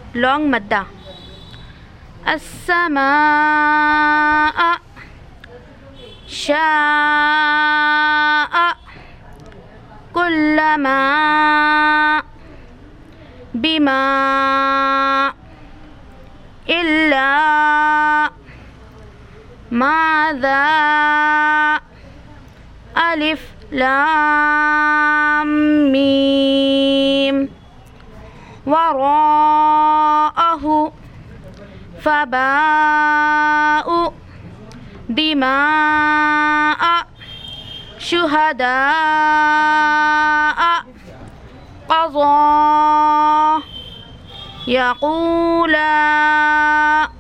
long مدة السماء شاء كلما بما إلا ماذا ألف لام ميم وراءه فباء دماء شهداء قضى يقولا